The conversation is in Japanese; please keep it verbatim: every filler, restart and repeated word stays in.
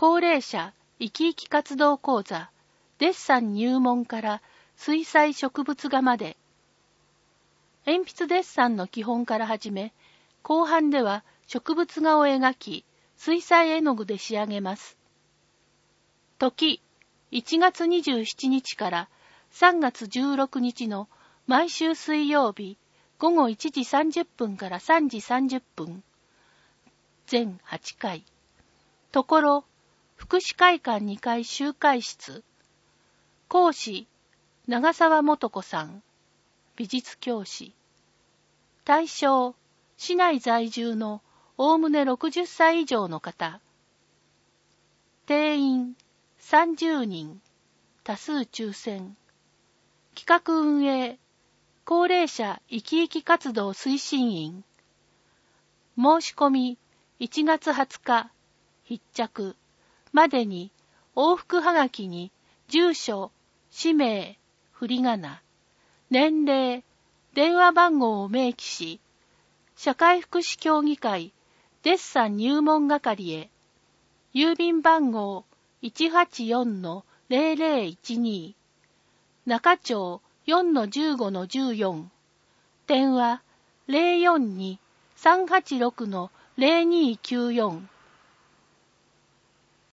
高齢者生き生き活動講座、デッサン入門から水彩植物画まで。鉛筆デッサンの基本から始め、後半では植物画を描き、水彩絵の具で仕上げます。時、いちがつにじゅうしちにちからさんがつじゅうろくにちの毎週水曜日、ごごいちじさんじゅっぷんからさんじさんじゅっぷん。全はちかい。ところ、福祉会館にかい集会室。講師、長澤素子さん。美術教師。対象、市内在住のおおむねろくじゅっさい以上の方。定員、さんじゅうにん。多数抽選。企画運営、高齢者生き生き活動推進員。申し込み、いちがつはつか、必着。までに、往復はがきに、住所、氏名、振り仮名、年齢、電話番号を明記し、社会福祉協議会、デッサン入門係へ、郵便番号 いちはちよんのぜろぜろいちに、中町 よんのじゅうごのじゅうよん、電話 ゼロよんに さんはちろくのぜろにきゅうよん